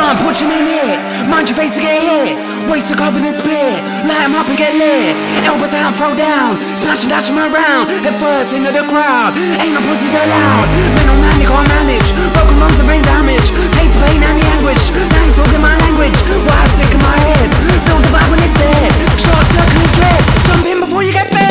on, put your in it. Mind your face to get hit. Waste the confidence spit. Light 'em up and get lit. Elbows out, throw down. Smash and dash 'em around. Head first into the crowd. Ain't no pussies allowed. Men on man, they can't manage. Broken bones and brain damage. Taste the pain and the anguish. Now he's talking my language. Why sick in my head? Build the vibe when it's dead. Short circuit dread. Jump in before you get fed.